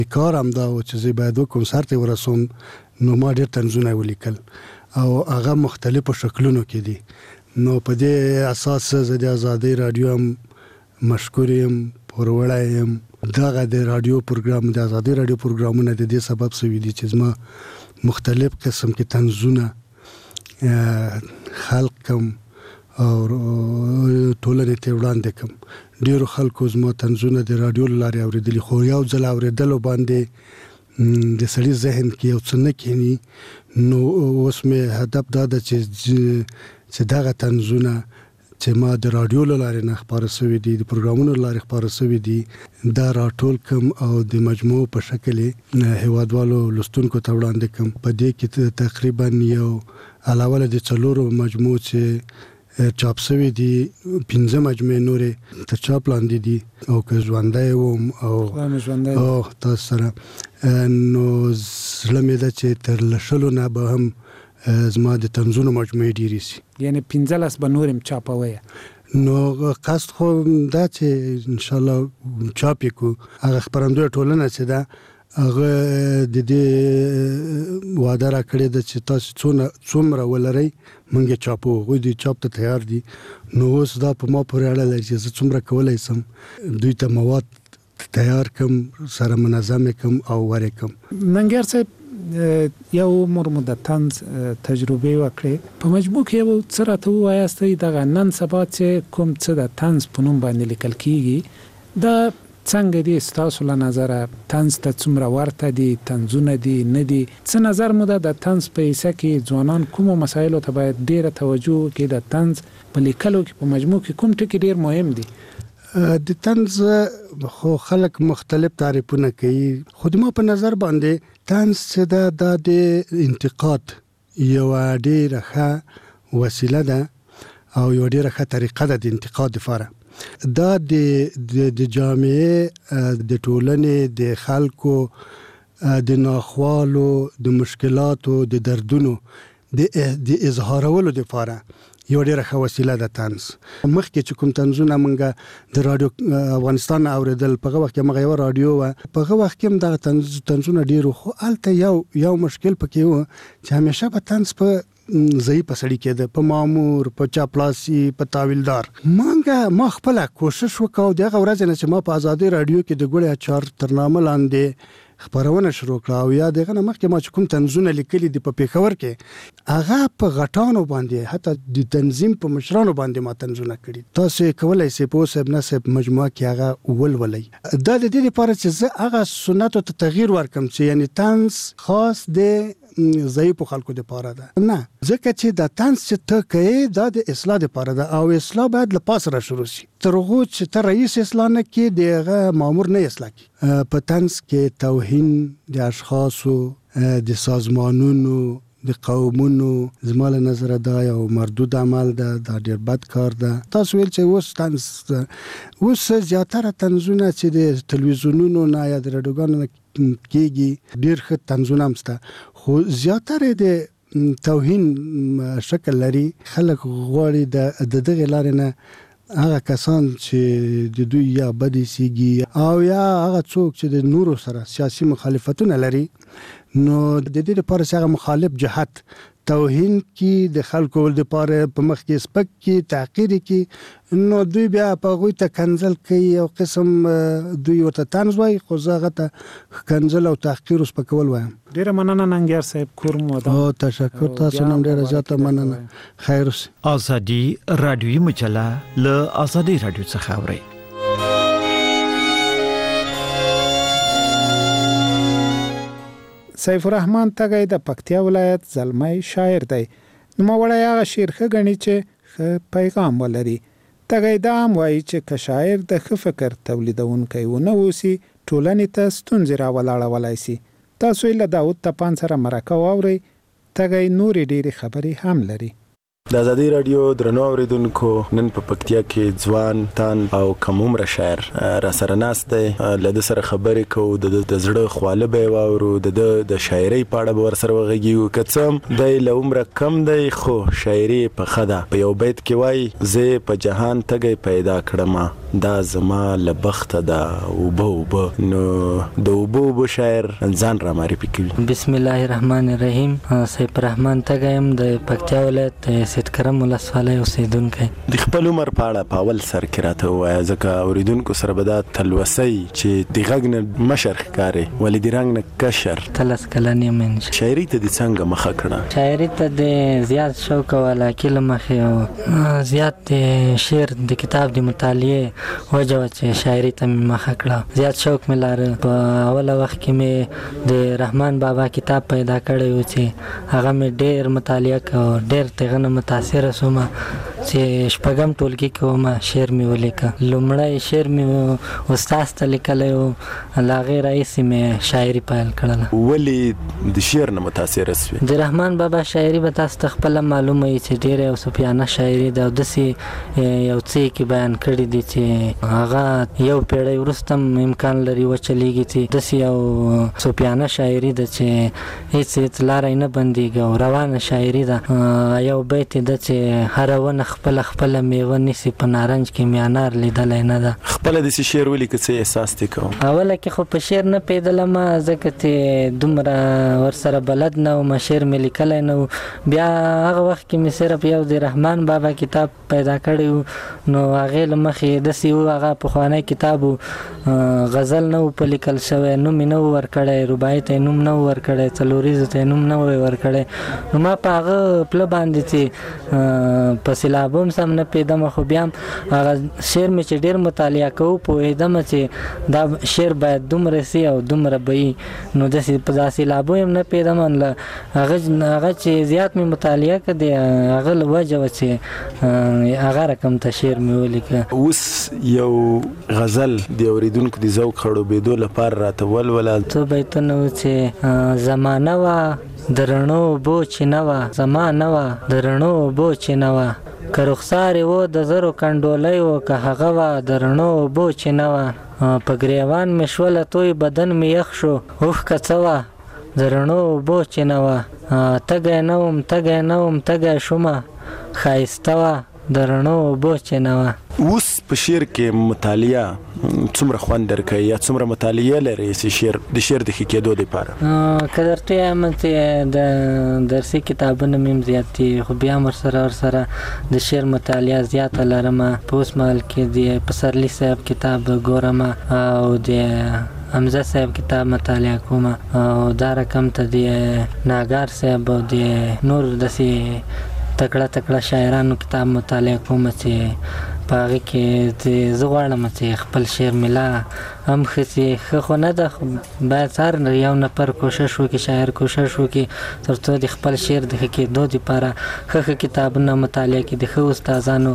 کار هم دا و چې زه باید وکم سر ته ورسوم، نو ما ډېر طنزونه ولیکل او هغه مختلفو شکلونو کې دي. نو په دې اساس زه د آزادۍ رادیو هم مشکور یم، پوروړی یم. دغه د رادیو پروګرام، د آزادۍ رادیو پروګرامونه د دې سبب سوي دي چې زما مختلف قسم کې طنزونه خلق کم او ټولنې ته وړاندې کم. ډېرو خلکو زما طنزونه د رادیو له لارې اورېدلي، خو یو ځل اورېدلو باندې د سړي ذهن کې یو څه نه کښېني. نو اوس مې هدف دا ده چې دغه طنزونه چې ما د رادیو له لارې نه خپاره سوي دي، د پروګرامونو له لارې خپاره سوي دي، دا راټول کم او د مجموعو په شکل هیوادوالو لوستونکو ته وړاندې کم. په دې کې تقریبا یو علاوه له د 4 مجموعو چې چاپ سوي دي، 15 مجموعې نورې تر چاپ لاندې دي. او که ژوندی وم او تاسو سره، نو زړه مې ده چې تر 100 نه به هم زما د طنزونو مجموعې ډېرې سي. یعنی 15 به نور هم چاپوي؟ نو قصد خو دا چې انشاءالله چاپ یې کو. هغه خپرندویه ټولنه چې ده هغه د دې وعده را کړې ده چې تاسو څومره ولرئ موږ یې چاپو. هغوی د چاپ ته تیار دي. نو اوس دا په ما پورې اړه لري چې زه څومره کولی سم دوی ته مواد تیار کم، سره منظم کم او ور کم. ننګیار صاحب، یو عمر مو د طنز تجربه وکړې، په مجموع کې یو څه راته ووایاستئ دغه نن سبا چې کوم څه د طنز په نوم باندې لیکل کېږي، دا څنګه دي ستاسو له نظره؟ طنز ته څومره ورته دي؟ طنزونه دي نه دي؟ څه نظر مو ده د طنز په حصه کې ځوانان کومو مسایلو ته باید ډېره توجه وکړي؟ د طنز په لیکلو کې په مجموع کې کوم ټکي ډېر مهم دي؟ د طنز خو خلک مختلف تعریفونه کوي، خو د ما په نظر باندې طنز چې ده دا د انتقاد یوه ډېره ښه وسیله ده او یوه ډېره ښه طریقه ده د انتقاد لپاره. دا د جامعې، د ټولنې، د خلکو د ناخوالو، د مشکلاتو، د دردونو د اظهارولو لپاره یو ډېره ښه وسیله ده طنز. مخکې چې کوم طنزونه موږ د رادیو افغانستان اوریدل، په هغه وخت کې موږ یوه رادیو وه، په هغه وخت کې هم دغه طنزونه ډېر وو، خو هلته یو مشکل پکې و چې همیشه به طنز په ضعیفه سړي کېده، په مامور، په چاپلاسي، په تاویلدار. ما خپله کوشش وکړ د هغه ورځې نه چې ما په آزادۍ رادیو کې د ګوړې اچار تر نامه لاندې خپرونه شروع کړه، او یا دغه نه مخکې ما چې کوم طنزونه لیکلي دي په پېښور کې، هغه په غټانو باندې، حتی د تنظیم په مشرانو باندې ما طنزونه کړي. تاسو یې کولی سئ په اوس ابن صاحب مجموعه کې هغه ولولئ. دا د دې لپاره چې زه هغه سنتو ته تغییر ورکړم چې یعنی طنز خاص د ضعیفو خلکو لپاره ده، نه، ځکه چې دا طنز چې ته کوې دا د اصلاح لپاره ده، او اصلاح باید له پاسه را شروع شي. تر هغو چې ته رئیس اصلاح نه کړې، د هغه مامور نه اصلاح کړي. په طنز کې توهین د اشخاصو، د سازمانونو، د قومونو، زما له نظره دا یو مردود عمل ده، دا ډېر بد کار ده. تاسو ویل چې اوس طنز، اوس زیاتره طنزونه چې د تلویزیونونو نه یا د راډیوګانو نه کېږي، ډېر ښه طنزونه هم شته، خو زیاتره د توهین شکل لري. خلک غواړي د دغې لارې نه هغه کسان چې د دوی یا بد ایسېږي او یا هغه څوک چې د نورو سره سیاسي مخالفتونه لري، نو د دې لپاره چې هغه مخالف جهت توهین کی، د خلکو لپاره په مخ کې سپک کی، تحقیر کی، نو دوی بیا په هغوی ته کنځل کوي. یو قسم دوی ورته طنز وایي، خو زه هغه ته کنځل او تحقیر او سپکول وایم. ډېره مننه ننګیار صاحب، کور مو ودان. تشکر، تاسو هم ډېره زیاته مننه. خیر اوسئ. آزادي رادیویي مجله له آزادۍ رادیو څخه اورئ. سیف الرحمن تګی د پکتیا ولایت زلمی شاعر دی. نوموړی هغه شعر ښه ګڼي چې ښه پیغام ولري. تګی دا هم وایي چې که شاعر د ښه فکر تولیدونکی ونه اوسي، ټولنې ته ستونزې راولاړولی سي. تاسو یې له داود تپان سره مرکه واورئ. تګی نورې ډېرې خبرې هم لري. د آزادۍ رادیو درنو اوریدونکو، نن په پکتیا کې ځوان تن او کم عمره شاعر را سره ناست دی. له ده سره خبرې کوو، د زړه خواله به یې واورو، د شاعرۍ په اړه به ورسره وغږیږو. که څه هم دی له عمره کم دی، خو شاعري یې پخه ده. په یو بیت کې وایي: زه په جهان تږی پیدا کړمه، دا زما لبخت دا وبو نو د وبو شاعر ځان را معرفي کوي. بسم الله الرحمن الرحیم. سیف الرحمن تګایم د پکتیا ولایت سید کرم ولسوالۍ اوسیدونکی. د خپل عمر په اړه په اول سر کې راته ووایه ځکه اوریدونکو سره به دا تلوسۍ چې د غږ نه مشر ښکاري ولې د رنګ نه کشر 13 کلن یم. شاعري ته د څنګه مخه کړه؟ شاعري ته د زیات شوق او علاقې له مخې او زیات د شعر د کتاب د مطالعې وجه وه چې شاعري ته مې مخه کړه. زیات شوق مې لاره. په اوله وخت کې مې د رحمان بابا کتاب پیدا کړی و چې هغه مې ډېر مطالعه کوه، ډېر تغه نه متاثره شوم چې شپږم ټولګي کې وم شعر مې ولیکه. لومړی شعر مې استاد ته لیکلی و، له هغې راهیسې مې شاعري پیل کړله. ولې د شعر نه متاثره سوې؟ د رحمان بابا شاعري به تاسو ته خپله معلومه وي چې ډېره یو صوفیانه شاعري ده او داسې یو څه کې بیان کړي دي چې هغه یو پیړۍ وروسته هم امکان لري وچلېږي چې داسې یو صوفیانه شاعري ده چې هېڅ لاره یې نه بندېږي او روانه شاعري ده. یو بیت یې ده چې هره ونه خپله میوه نیسي، په نارنج کې مې انار لیدلی نه ده. خپله داسې شعر ولیکه څه احساس دې کوم؟ اوله کې خو په شعر نه پوهېدلم ځکه چې دومره ورسره بلد نه وم، شعر مې لیکلی نه و. بیا هغه وخت کې مې صرف یو د رحمان بابا کتاب پیدا کړی و، نو هغې له مخې داسې و هغه پخوانی کتاب و، غزل نه و په لیکل شوی، نوم یې نه و ورکړی، رباعي ته یې نوم نه و ورکړی، څلوریزو ته یې نوم نه و ورکړی. نو ما په هغه پله باندې چې په سیلابو هم سم نه پوهېدم، خو بیا هم هغه شعر مې چې ډېر مطالعه کوو پوهېدم چې دا شعر باید دومره سي او دومره به وي. نو داسې په دا سیلابو هم نه پوهېدم. هغه چې زیات مې مطالعه کړه د هغه له وجه وه چې هغه رقم ته شعر مې ولیکه. اوس یو غزل د اورېدونکو د ذوق خړوبېدو لپاره راته ولوله. څو بیتونه و چې زمانه وه د رڼو اوبو چینه وه، زمانه وه د رڼو اوبو چینه وه، که رخسار یې و د زرو کنډولی و، که هغه وه د رڼو اوبو چینه وه، په ګریوان مې شوله توی بدن مې یخ شو، اوښکه څه وه د رڼو اوبو چینه وه، تږی نه وم تږی شومه، ښایسته وه د رڼو اوبو چینه وه. اوس په شعر کې مطالعه څومره خوند درکوي یا څومره مطالعه لري د شعر د ښه کېدو لپاره؟ که درته وایم چې د درسي کتابونه مې هم زیات دي، خو بیا هم ورسره د شعر مطالعه زیاته لرم. په اوس مهال کې د پسرلي صاحب کتاب ګورم او د حمزه صاحب کتاب مطالعه کوم او دا رقم ته د ناګار صاحب او د نور داسې تکړه شاعرانو کتاب مطالعه کوم چې په هغې کې زه غواړم چې خپل شعر مې لا هم ښه خو نه ده، باید هر یو نفر کوشش وکړي، شاعر کوشش وکړي تر څو د خپل شعر د ښه کېدو دپاره ښه کتابونه مطالعه کړي، د ښه استادانو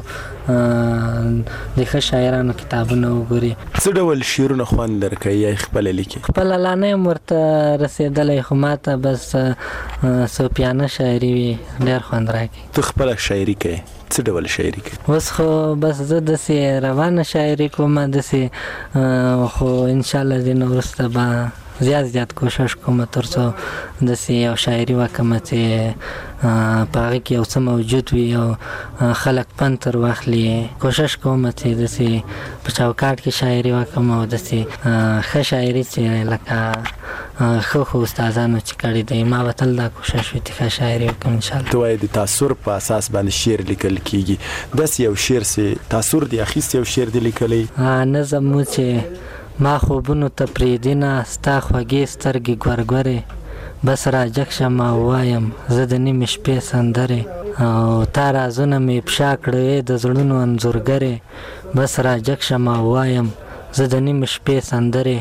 د ښه شاعرانو کتابونه وګوري. څه ډول شعرونه خوند درکوي یا یې خپله لیکي؟ خپله لا نه یم ورته رسېدلی، خو ما ته بس صوفیانه شاعري وي ډېر خوند راکوي. ته خپله شاعري کوې؟ څه ډول شاعري کوې؟ اوس خو بس زه داسې روانه شاعري کوم، داسې خو انشاءالله د نه وروسته به زیات کوشش کوم تر څو داسې یو شاعري وکړم چې په هغې کې یو څه موجود وي او خلک پند تر واخلي. کوشش کوم چې داسې په چوکاټ کې شاعري وکړم او داسې ښه شاعري چې لکه ښه استادانو چې کړي دی، ما به تل دا کوشش وي چې ښه شاعري وکړم انشاءالله. ته وایې د تاثر په اساس باندې شعر لیکل کېږي، داسې یو شعر چې تاثر دی اخیست، یو شعر دی لیکلی؟ نظم و چې ما خوبونو ته پرېږدینه ستا خوږې سترګې ګورګورې، بس راجګ شم او وایم زه د نیمې شپې سندرې، او تا رازونه مې افشا کړې د زړونو انځورګرې، بس راجګ شم او وایم زه د نیمې شپې سندرې،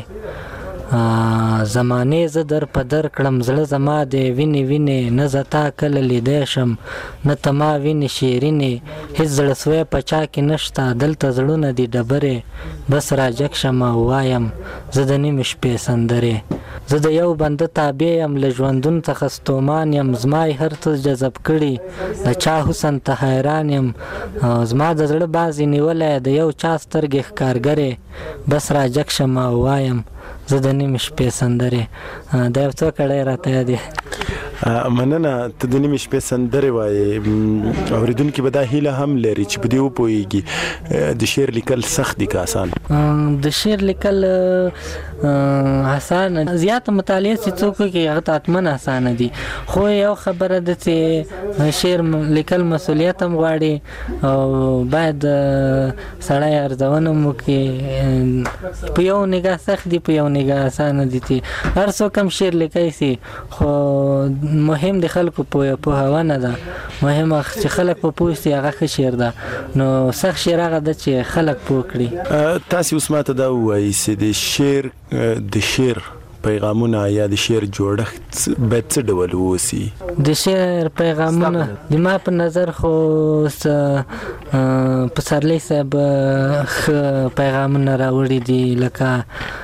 زمانې زه در په در کړم زړه زما دی وینې نه زه تا کله لیدی شم نه ته ما وینې شیرینې، هېڅ زړه سوی په چا کې نشته دلته زړونه دي ډبرې، بس راجګ شم او وایم زه د نیمې شپې سندرې، زه د یو بنده تابع یم له ژوندون څخه ستومان یم، زما یې هر څه جذب کړي د چا حسن ته حیران یم، زما د زړه بعضې نیولی د یو چا سترګې ښکارګرې، بس راجګ شم او وایم زه د نیمې شپې سندرې. دا یو څو کړی راته یاد دی. مننه ته د نیمې شپې سندرې وایې اورېدونکي به دا هیله هم لري چې په دې وپوهېږي د شعر لیکل سخت دي که آسان د شعر لیکل آسان زیاته مطالعه چې څوک کوي هغه ته حتما آسانه دي خو یو خبره ده چې شعر لیکل مسؤلیت هم غواړي او باید سړی ارزونه هم وکړي په یو نگاه سخت دي په یو نگاه آسانه دي چې هر څوک هم شعر لیکلی سي خو مهم د خلکو پوهونه ده مهمه چې خلک په پوه سي هغه ښه شعر ده نو سخت شعر هغه ده چې خلک پوه کړي تاسې اوس ماته دا ووایي چې د شعر پیغامونه یا د شعر جوړښت باید څه ډول ووسي د شعر پیغامونه د ما په نظر خو پسرلی صاحب ښه پیغامونه راوړي دي لکه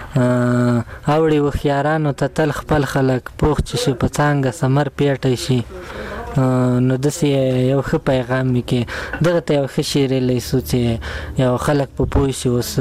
اوړي هوښیارانو ته تل خپل خلک پوخ چې شي په څانګه ثمر پیټی شي نو داسې یو ښه پیغام وي کې دغه ته یو ښه شعر لیسو چې یو خلک په پوه شي اوس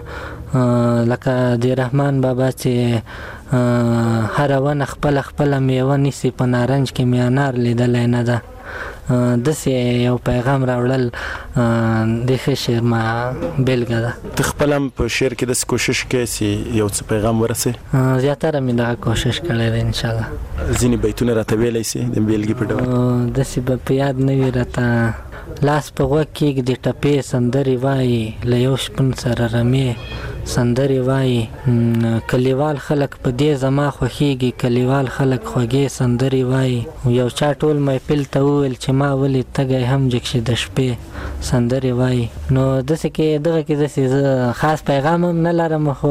لکه د رحمان بابا چې هره ونه خپله میوه نیسي په نارنج کې مې انار لیدلی نه ده داسې یو پیغام راوړل د ښه شعر ما بیلګه ده ته خپل هم په شعر کې داسې کوشش کوې چې یو څه پیغام ورسې زیاتره مې دغه کوشش کړی دی انشاءالله ځینې بیتونه راته ویلی سي د بیلګې په ډول داسې به په یاد نه وي راته لاس په غوږ کېږدي ټپې سندرې وایي له یو شپون سره رمې سندرې وایي کلیوال خلک په دې زما خوښیږي کلیوال خلک خوږې سندرې وایي یو چا ټول محفل ته وویل چې ما ولې تږی هم جګ شي د شپې سندرې وایي نو داسې کې دغه کې داسې زه خاص پیغام هم نه لرم خو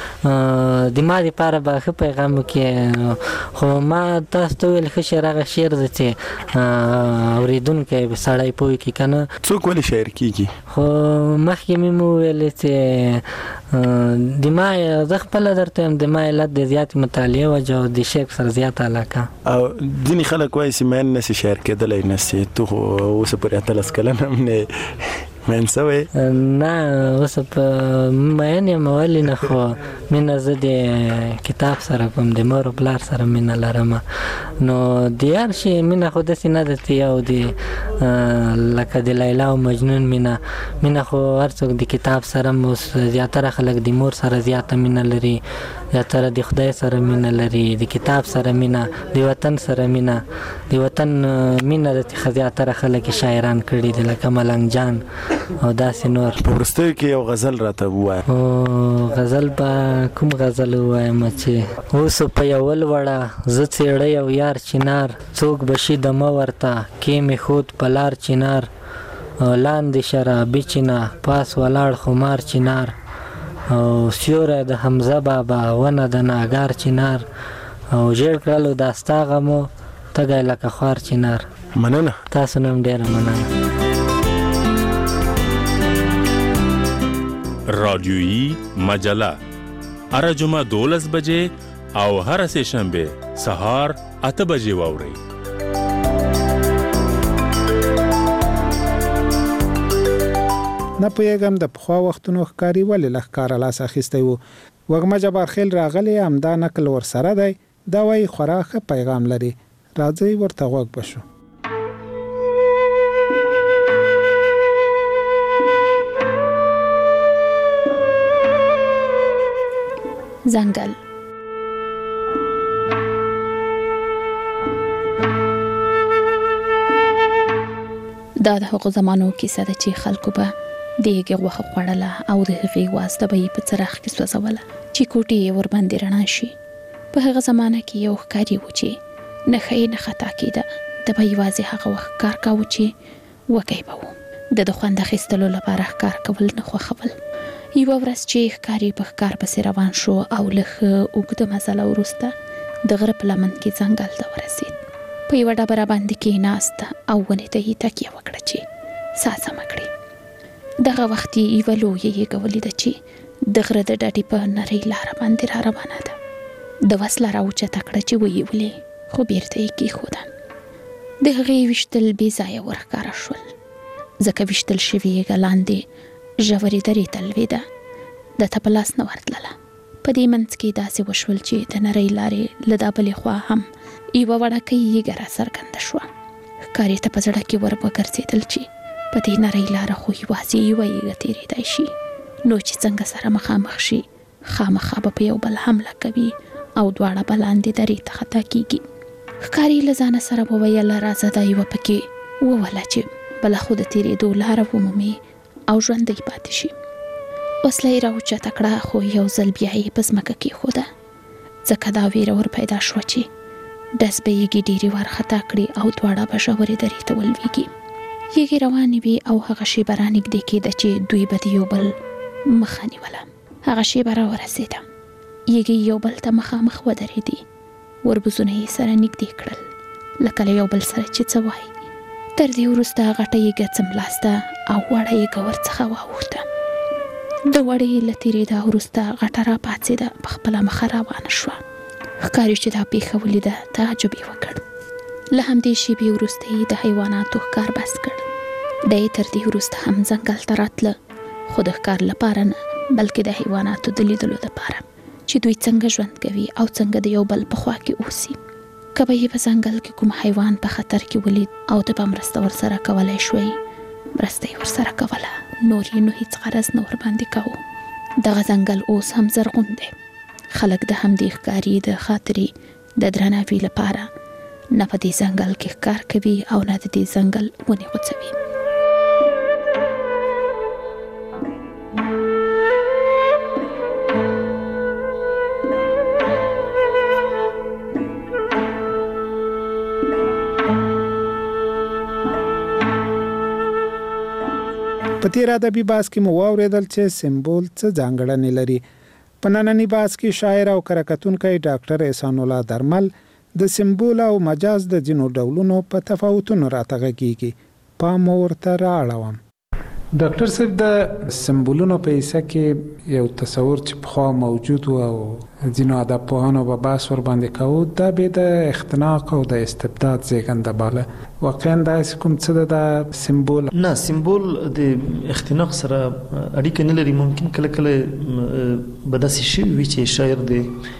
د ما دپاره به ښه پیغام وکړي خو ما تاسو ته وویل ښه شعر هغه شعر ده چې اورېدونکی سړی پوه کړي که نه څوک ولې شاعر کېږي خو مخکې مې وویل چې د ما زه خپله درته یم د ما علت د زیاتې مطالعې وجه او د شعر سره زیاته علاقه او ځینې خلک وایي چې مین نسي شاعر کېدلی نسي تو خو اوسه پورې 18 کلن هم نه مین سوی نه اوسه په مین یم ولې نه خو مینه زه د کتاب سره کوم د مور او پلار سره مینه لرم نو د هر شي مینه خو داسې نه ده چې یو د لکه د لیلا او مجنون مینه خو هر څوک د کتاب سره اوس زیاتره خلک د مور سره زیاته مینه لري زیاتره د خدای سره مینه لري د کتاب سره مینه د وطن سره مینه د وطن مینه د زیاتره خلک شاعران کړي دي لکه ملنګ جان او داسې نور په وروستیو کې یو غزل راته ووایه او غزل به کوم غزل ووایم چې اوس په یو لوړه زه څېړی او یار چنار څوک به شي دمه ورته کې مې خود په لار چنار لاندې شرابي چینه پاس ولاړ خمار چنار او سیوری د حمزه بابا ونه د ناګار چنار او ژیړ کړلو دا ستا غمو تږی لکه خوار چنار مننه تاسو نه هم ډېره مننه رادیویی مجله هر جمعه 12 بجې او هر سه شنبه سهار 8 بجې واورئ نه پوهېږم د پخوا وختونو ښکاري ولې له ښکاره لاس اخیستی و وږمه جبار خیل راغلی همدا نقل ورسره دی دا وایي خورا ښه پیغام لري راځئ ورته غوږ بشو ځنګل دا د هغو زمانو کیسه ده چې خلکو به د هغې غوښه خوړله او د هغې واسطه به یې په څراغ کې سوځوله چې کوټې یې ورباندې رڼا شي په هغه زمانه کې یو ښکاري و چې نښه یې نه خطا کېده ده به یوازې هغه وخت کار کاوه چې وږی به و د خوند اخیستلو لپاره ښکار کول نه خوښول یوه ورځ چې ښکاري په ښکار پسې روان شو او له ښه اوږده مزله وروسته د غره په لمن کې ځنګل ته ورسېد په یوه ډبره باندې کېناسته او ونې ته یې تکیه وکړه چې ساه سمه کړي دغه وخت یې یوه لویه یږه ولیده چې د غره د ډډې په نرۍ لاره باندې را روانه ده د وسله راوچته کړه چې ویې ولې خو بیرته یې کېښوده د هغې ویشتل بې ځایه ورښکاره شول ځکه ویشتل شوې یږه لاندې ژورې درې ته لوېده ده ته په لاس نه ورتلله په دې منځ کې داسې وشول چې د نرۍ لارې له دا بلې خوا هم یوه وړکۍ یېږه را څرګنده شوه. ښکاري ته په زړه کې ور وګرځېدل چې په دې نرۍ لاره خو یوازې یوه یېږه تېرېدای شي، نو چې څنګه سره مخامخ شي خامخا به په یو بل حمله کوي او دواړه به لاندې درې ته خطا کېږي. ښکاري له ځانه سره وویل راځه دا یوه پکې ووله چې بله خو د تېرېدو لاره ومومي او ژوندی پاتې شي. وسله یې راوچته کړه خو یو ځل بیا یې په ځمکه کېښوده، ځکه دا ویره ور پیدا شوه چې ډز به یېږې ډېرې وارخطا کړي او دواړه به ژورې درې ته ولویږي. یېږې روانې وې او هغه شېبه رانږدې کېده چې دوی به د یو بل مخه نیوله. هغه شېبه راورسېده، یېږې یو بل ته مخامخ ودرېدې، وربوزونه یې سره نږدې کړل لکه له یو بل سره چې څه وایي. تر دې وروسته غټه یېږه څملاسته او وړه یېږه ورڅخه واوښته. د وړې له تېرېدا وروسته غټه راپاڅېده، په خپله مخه روانه شوه. ښکاري چې دا پیښه ولیده تعجب یې وکړ. له همدې شېبې وروسته یې د حیواناتو ښکار بس کړ. دی تر دې وروسته هم ځنګل ته راتله، خو د ښکار لپاره نه بلکې د حیواناتو د لیدلو لپاره چې دوی څنګه ژوند کوي او څنګه د یو بل په خوا کې اوسي. که به یې په ځنګل کې کوم حیوان په خطر کې ولید او ته به مرسته ورسره کولی شوی، مرسته یې ورسره کوله، نور یې نو هېڅ غرض نه ورباندې کوو. دغه ځنګل اوس هم زرغون دی. خلک د همدې ښکاري د خاطرې د درناوي لپاره نه په دې ځنګل کې ښکار کوي او نه د دې ځنګل ونې غوڅوي. په تیر ادبي بحث کې مو واورېدل چې سمبول څه ځانګړنې لري. په ننني بحث کې شاعر او کره-کتونکی ډاکټر احسان الله درمل د سمبول او مجاز د ځینو ډولونو په تفاوتونو راته غږیږي. پام ورته رااړوم. ډاکټر صاحب د سمبولونو په حصہ کې یو تصور چې پخوا موجود و او ځینو ادبپوهانو به بحث ورباندې کوو، دا به د اختناق او د استبداد زیږنده باله. واقعا داسې کوم څه ده د سمبول؟ نه، سمبول د اختناق سره اړیکه نه لري. ممکن کله کله به داسې شوي وي چې شاعر د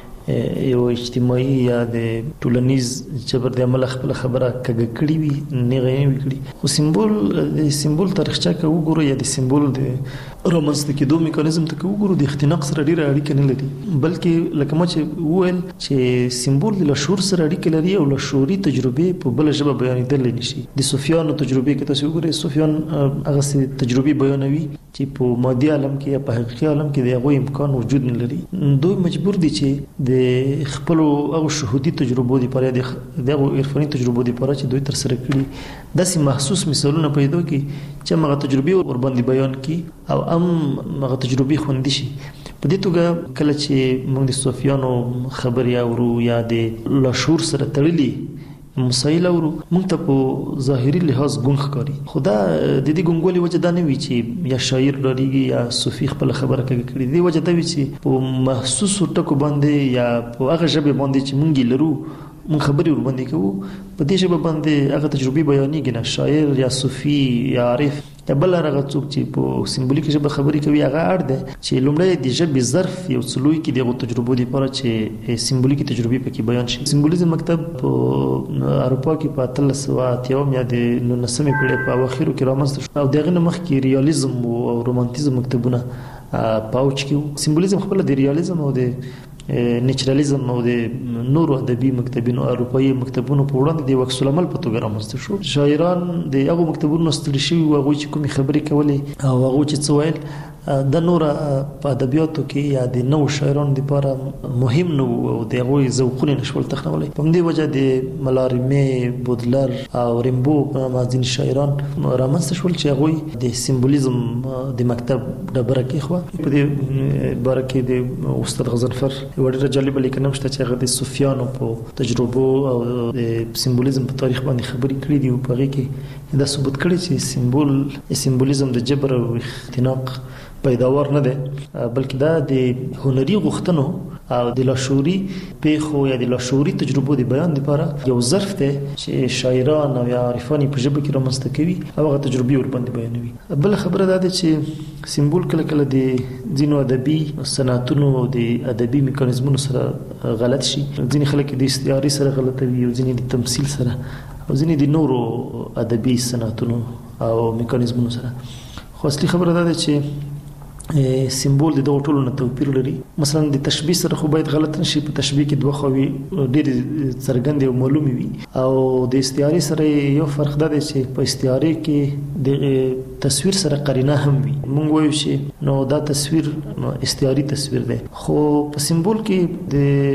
یو اجتماعي یا د ټولنیز جبر د عمل خپل خبره کږه کړې وي، نیغه یې وي کړې. خو سمبول د سمبول تاریخچه که وګورو یا د سمبول د رامنځته کېدو میکانیزم ته که وګورو، د اختناق سره ډېره اړیکه نه لري، بلکې لکه ما چې وویل چې سمبول د لاشعور سره اړیکه لري او لاشعوري تجربې په بله ژبه بیانېدلی نه شي. د صوفیانو تجربې که تاسو وګورئ، صوفیان هغسې تجربې بیانوي چې په مادي عالم کې یا په حقیقي عالم کې د هغوی امکان وجود نه لري. دوی مجبور دي چې د خپلو هغو شهودي تجربو دپاره د هغو عرفاني تجربو دپاره چې دوی ترسره کړي داسې محسوس مثالونه پیدا کړي چې هغه تجربې ورباندې بیان کړي او هم هغه تجربې خوندي شي. په دې توګه کله چې موږ د صوفیانو خبرې اورو یا د لاشعور سره تړلي مسایل اورو، موږ ته په ظاهري لحاظ ګونګ ښکاري. خو دا د دې ګونګوالي وجه دا نه وي چې یا شاعر ډارېږي یا صوفي خپله خبره کږه کړي. د دې وجه دا وي چې په محسوسو ټکو باندې یا په هغه ژبې باندې چې موږ یې لرو موږ خبرې ورباندې کوو، په دې ژبه باندې هغه تجربې بیانېږي. نه شاعر یا صوفي یا عارف یا بل هغه څوک چې په سمبولیک ژبه خبرې کوي، هغه اړ دی چې لومړی د ژبې ظرف یو څه لوی کړي د هغو تجربو دپاره چې سمبولیکي تجربې پکې بیان شي. سمبولیزم مکتب په اروپا کې په 1880 یا د 19مې پېړۍ په اواخرو کې رامنځته شو او د هغې نه مخکې ریالیزم او رومانتیزم مکتبونه په اوج کې وو. سمبولیزم خپله د ریالیزم او د نیچرالیزم او د نورو ادبي مکتبونو اروپایي مکتبونو په وړاندې د عکس العمل په توګه رامنځته شو. شاعران د هغو مکتبونو ستړي شوي وو، هغوی چې کومې خبرې کولې او هغوی چې څه ویل د نوره په ادبیاتو کې یا د نوو شاعرانو دپاره مهم نه وو او د هغوی ذوقونه یې نشول تخنولی. په همدې وجه د ملاریمې، بودلر او ریمبو په نامه ځینې شاعران رامنځته شول چې هغوی د سمبولیزم د مکتب ډبره کېښوه. په دې باره کې د استاد غضنفر یوه ډېره جالبه لیکنه شته چې هغه د صوفیانو په تجربو او د سمبولیزم په تاریخ باندې خبرې کړي دي او په هغې کې دا ثبوت کړی چې سمبولیزم د جبر او اختناق پیداوار نه ده، بلکې دا د هنري غوښتنو او د لاشعوري پیښو یا د لاشعوري تجربو د بیان لپاره یو ظرف دی چې شاعران او یا عارفان په ژبه کې رامنځته کوي او هغه تجربې ورباندې بیانوي. بل خبره دا ده چې سمبول کله کله د ځینو ادبي صنعتونو او د ادبي میکانیزمونو سره غلط شي. ځینې خلک د استعارې سره غلطوي او ځینې د تمثيل سره او ځینې د نورو ادبي صنعتونو او میکانیزمونو سره. خو اصلي خبره دا ده چې سمبول د دغه ټولو نه توپیر لري. مثلا د تشبیه سره خو باید غلط نشي، په تشبیه کې دوه خواوې ډېرې څرګندې او معلومې وي، او د استعارې سره یو فرق دا دی چې په استعارې کې د تصویر سره قرینه هم وي. موږ وایو چې نو دا تصویر استعاري تصویر دی، خو په سمبول کې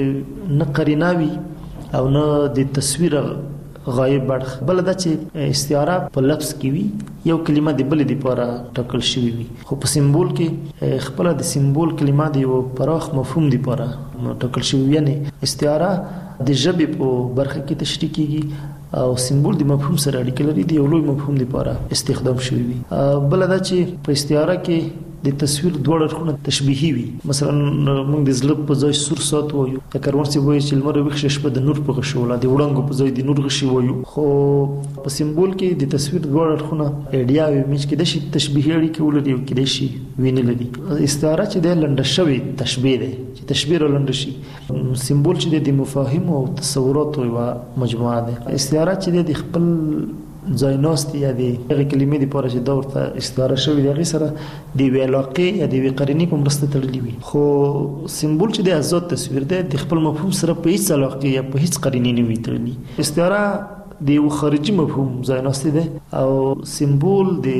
د نه قرینه وي او نه د تصویر غایب برخ. بل دا چې استعاره په لفظ کې وي، یو کلمه د بل لپاره ټاکل شوی وي، خو په سمبول کې خپل د سمبول کلمه د یو پراخ مفهوم لپاره ټاکل شوی وي. یعنی استعاره د ژبې په برخه کې تشریح کیږي او سمبول د مفهوم سره اړیکه لري، د یو لوی مفهوم لپاره استخدام شوی وي. بل دا چې په استعاره کې د تصویر دوه اړخونه تشبیهي وي. مثلا موږ د زړه په ځای سور سات وایو، لکه ورنسي وایي چې لمر ویښ شپه د نور په غشوله، د وړانګو په ځای د نور غشي وایو. خو په سمبول کې د تصویر دوه اړخونه ایډیا وي، چې کېدای شي تشبیهي اړیکې ولري او کېدای شي وینه لري. استعاره چې د لنډه شوی تشبیه دی، چې تشبیه را لنډه شي. سمبول چې د مفاهیم او تصوراتو یوه مجموعه ده. استعاره چې د خپل ځای ناستي یا د هغې کلمې دپاره چې دا ورته استعاره شوې د هغې سره د یوې علاقې یا د یوې قرینې په مرسته تړلي وي. خو سمبول چې د آزاد تصویر دی، د خپل مفهوم سره په هیڅ علاقې یا په هیڅ قرینې نه وي تړلي. استعاره د یو خارجي مفهوم ځای ناستي دی او سمبول د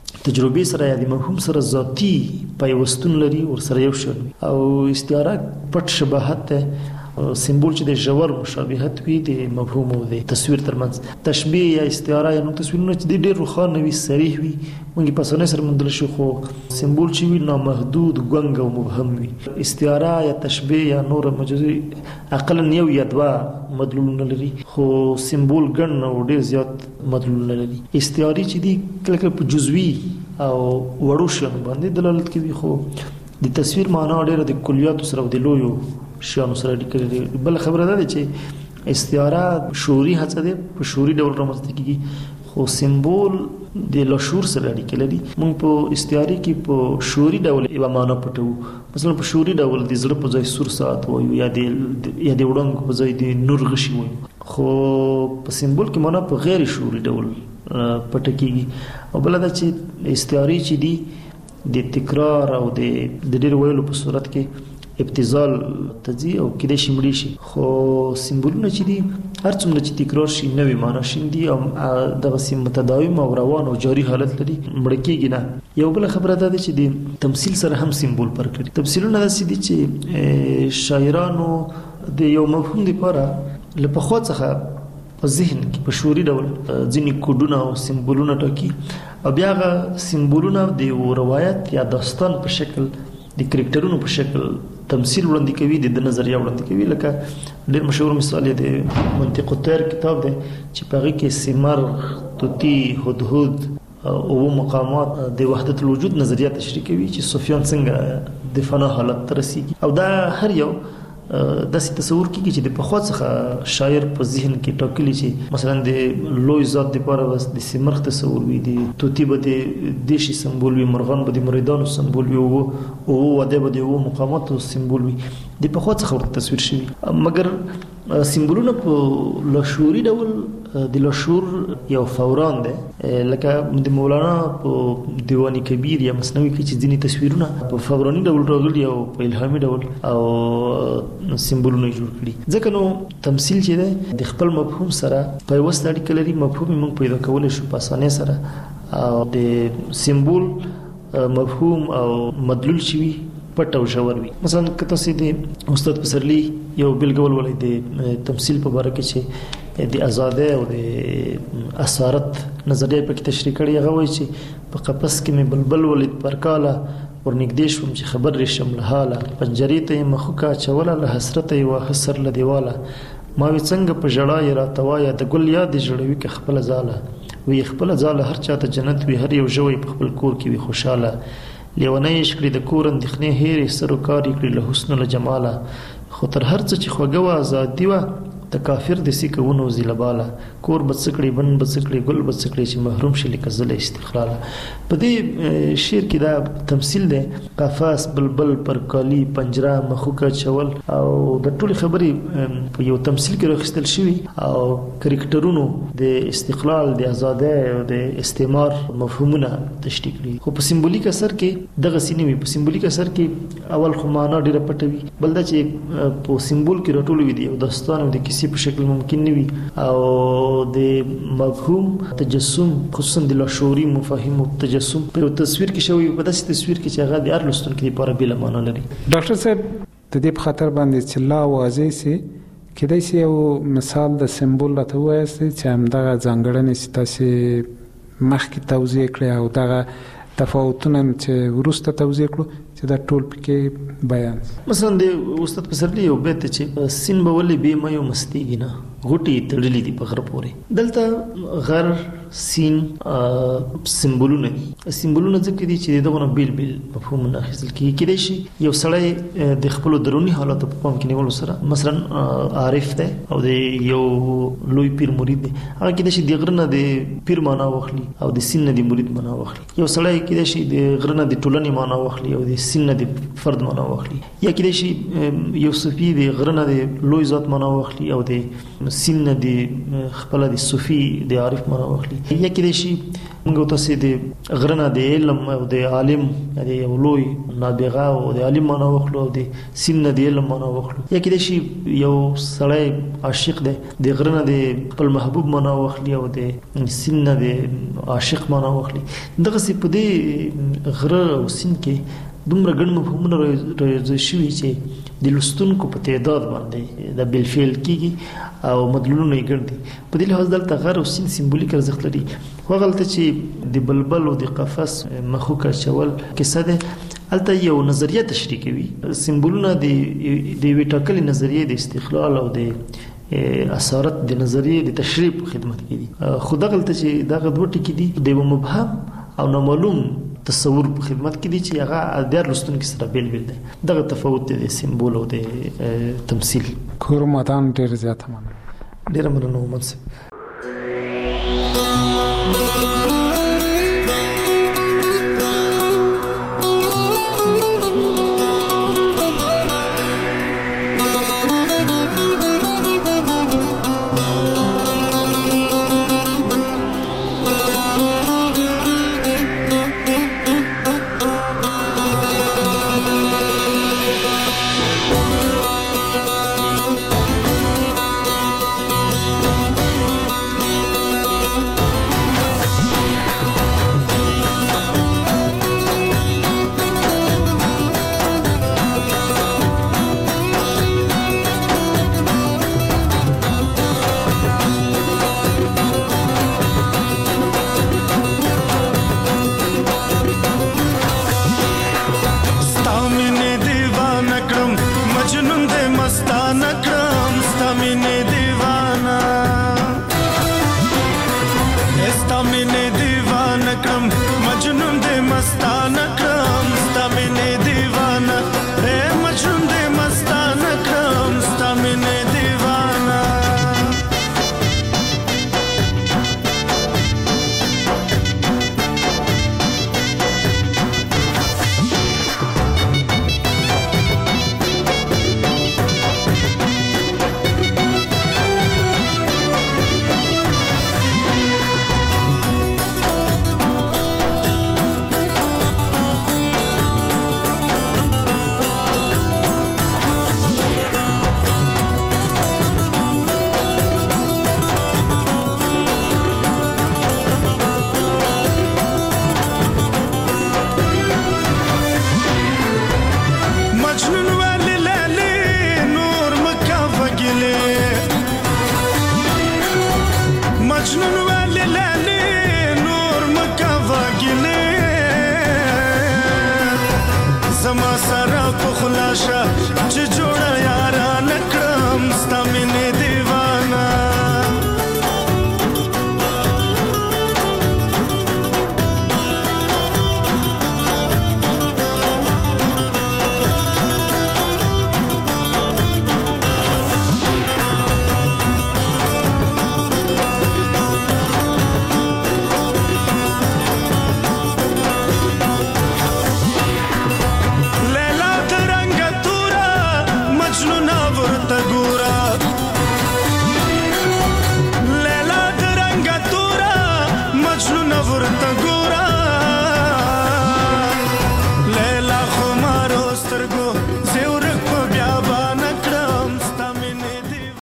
تجربې سره یا د مفهوم سره ذاتي پیوستون لري، ورسره یو شان وي. او استعاره پټ شباهت دی، سمبول چې د ژور مشابهت وي د مفهوم او د تصویر ترمنځ. تشبیه یا استعاره یا نو تصویرونه چې د ډېر روښانه وي، صریح وي، موږ په اسانۍ سره موندلی شو. خو سمبول چې وي نامحدود، ګونګ او مبهم وي. استعاره یا تشبیه یا نور مجازي اقلا یو یا دوه مدلولونه لري، خو سمبول ګڼ او ډېر زیات مدلولونه لري. استعارې چې دي کله کله په جزوي او وړو شیانو باندې دلالت کوي، خو د تصویر معنا ډېره د کلیاتو سره او د لویو شیانو سره اړیکه لري. بل خبره دا ده چې استعاره شعوري هڅه ده، په شعوري ډول رامنځته کیږي، خو سمبول د لاشعور سره اړیکه لري. موږ په استعارې کې په شعوري ډول یوه معنا پټوو. مثلا په شعوري ډول د زړه په ځای سور ساعت وایو یا د وړانګو په ځای د نور غشي وایو، خو په سمبول کې معنا په غیر شعوري ډول پټه کیږي. او بل دا چې استعارې چې دي د تکرار او د ډېر ویلو په صورت کې ابتذال تځي او کېدای شي مړې شي. خو سمبولونه چې دي هر څومره چې تکرار شي نوې معنا شیندي او دغسې متداوم او روان او جاري حالت لري، مړه کېږي نه. یو بله خبره دا ده چې د تمثیل سره هم سمبول فرق لري. تمثیلونه داسې دي چې شاعرانو د یو مفهوم لپاره له پخوا څخه په ذهن کې په شعوري ډول ځینې کوډونه او سمبولونه ټاکي او بیا هغه سمبولونه د یو روایت یا داستان په شکل د کرکټرونو په شکل تمثيل وړاندې کوي، د نظریه وړاندې کوي. لکه ډېر مشهور مثال یې د منطق الطير کتاب دی چې په هغې کې سمر، طوطي، هدهد او مقامات د وحدت الوجود نظریه تشریح کوي چې صوفیان څنګه د فنا حالت ته رسیږي. او دا هر یو داسې تصور کېږي چې د پخوا څخه شاعر په ذهن کې ټاکلي چې مثلا د لوی ذات دپاره بس د سمرغ تصور وي، د طوطي به د دیشي سمبول وي، مرغان به د مریدانو سمبول وي، او وده به د مقاماتو سمبول وي. د پخوا څخه ورته تصویر شوي. مګر سمبولونه په لاشعوري ډول د لاشعور یو فوران دی، لکه د مولانا په دیوان کبیر یا مثنوي کې چې ځینې تصویرونه په فوراني ډول راغلي او په الهامي ډول او سمبولونه جوړ کړي. ځکه نو تمثیل چې دی د خپل مفهوم سره پیوست اړیکه لري، مفهوم یې موږ پیدا کولی شو په اسانۍ سره، او د سمبول مفهوم او مدلول چې وي پټ او ژور وي. مثلا که تاسو د استاد پسرلي یو بیلګه ولولئ د تمثیل په باره کې چې د ازادۍ او د اسارت نظریه پکې تشریح کړې. هغه وایي چې په قفس کې مې بلبل ولید پر کاله، ورنږدې شوم چې خبر رشم له حاله، پنجرې ته یې مخوکه اچوله، له حسرته یې واخه سر له دیواله، ما وی څنګه په ژړا یې راته وایه، د ګل یاد یې ژړوي که خپله ځاله، وی خپل ځاله هر چاته جنت وی، هر یو ژوی په خپل کور کې وی خوشاله. لیونی شکړي د کور اندېښنې هېرې، سر و کار یې کړي له حسن له جماله. خو تر هر څه چې خوږه وه ازادي وه، د کافر د سیکونو زیلباله. کور به څه کړي، بن به څه کړي، ګل به څه کړي، چې محروم شي لکه زله استقلاله. په دې شعر کې دا تمثیل دی، قفس، بلبل، پرکالی، پنجره، مخوکه چول، او د ټولې خبرې په یو تمثیل کې راخیستل شوي او کرکټرونو د استقلال، د ازادۍ او د استعمار مفهومونه تشریح کړي. خو په سمبولیک اثر کې دغه سینې وي. په سمبولیک اثر کې اول خو معنا ډیره پټه وي، بل دا چې په سمبول کې راټول وي او داستان او د کیسې په شکل ممکن نه وي، او د مفهوم تجسم خصوصا د لاشعوري مفاهیم او تجسم په یو تصویر کې شوی، په داسې تصویر کې چې هغه د هر لوستونکي لپاره بېله معنا لري. ډاکټر صاحب د دې په خاطر باندې چې لا واضح سي کېدای شي یو مثال د سمبول راته ووایاست چې همدغه ځانګړنې چې تاسې مخکې توضیح کړې او دغه تفاوتونه چې وروسته توضیح کړو چې دا ټول پکې بیان. مثلا د استاد پسرلی یو بیت چې سین به ولې بې مایو مستیږي نه، غوټې تړلې دي په غره پورې. دلته غر، سین سمبولونه دي. سمبولونه ځکه دي چې دغه نه بیل بیل مفهومونه اخیستل کېږي. کېدای شي یو سړی د خپلو دروني حالاتو په پام کې نیولو سره، مثلا عارف دی او د یو لوی پیر مرید دی، هغه کېدای شي د غره نه د پیر معنا واخلي او د سین نه د مرید معنا واخلي. یو سړی کېدای شي د غره نه د ټولنې معنا واخلي او د سین نه د فرد معنا واخلي. یا کېدای شي یو صوفي د غره نه د لوی ذات معنا واخلي او د سین نه د خپل د صوفي د عارف معنا واخلي. یا کېدای شي موږ تاسو د غره نه د علم او د عالم د یو لوی نابغه او د عالم معنا واخلو او د سین نه د علم معنا واخلو. یا کېدای شي یو سړی عاشق دی، د غره نه د خپل محبوب معنا واخلي او د سین نه د عاشق معنا واخلي. دغه څه په دې غره او سین کې دومره ګڼ مفهومونه راځي شوي چې د لوستونکو په تعداد باندې د بالفعل کېږي او مدلولونه یې ګڼ دي. په دې لحاظ دلته غر او سین سمبولیک ارزښت لري. خو هغلته چې د بلبل او د قفس مخوکه چول کیسه ده، هلته یو نظریه تشریح کوي. سمبولونه د یوې ټاکلې نظریې د استقلال او د اسارت د نظریې د تشریح په خدمت کې دي. خو دغلته چې دغه دوه ټکي دي د یو مبهم او نامعلوم تصور په خدمت کې دي چې هغه د هر لوستونکي سره بیل بیل دی. دغه تفاوت دی د سمبول او د تمثیل. کور مدان ډېر زیاته مننه. ډېره مننه محمد صاحب.